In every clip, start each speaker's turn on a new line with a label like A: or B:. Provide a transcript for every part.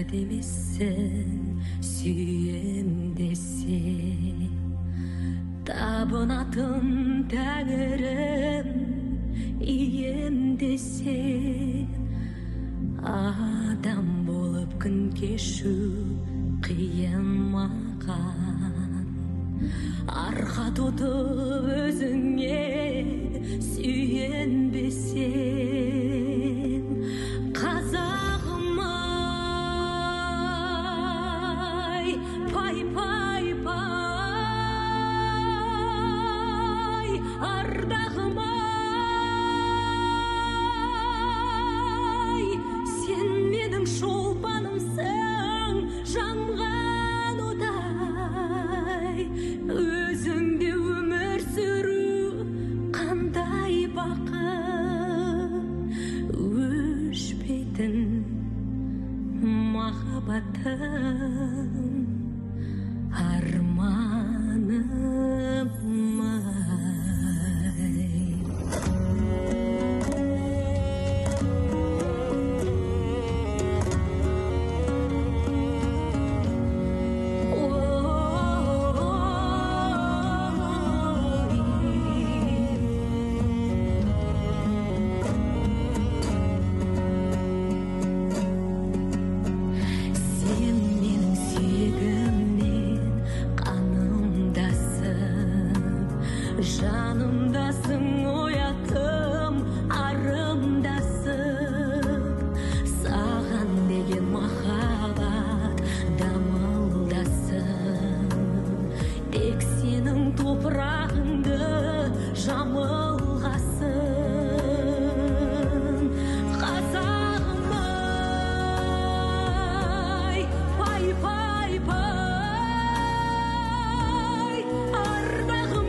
A: демессің, сүйем десең. Табынатын тәңірім, ием десең. Адам болып күн кешу қиын маған. Арқа тұтып өзіңе сүйенбесең. Қазағым ай, пай пай пай, ардағым ай, сен менің шолпанымсың, жанған удай. Өзіңде өмір сүру қандай бақыт, өшпейтін махаббатым, арманым жанымдасың, оятым арымдасың. Саған деген махаббат дамылдасың. Тек сенің топырағыңды жамылғасың. Қазағым ай, пай пай пай, ардағым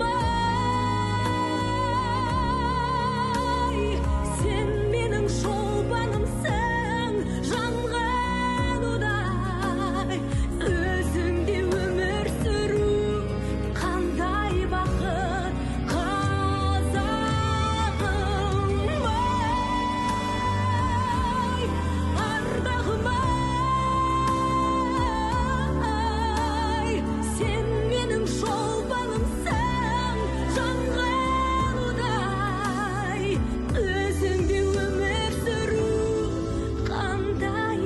A: ай, сен менің шолпанымсың, жанған удай. Өзіңде өмір сүру қандай бақыт, қазағым ай, ардағым ай, сен менің шолпанымсың, жанған удай. Өзіңде өмір сүру қандай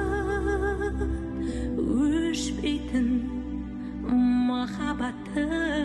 A: бақыт, өшпейтін махаббатым.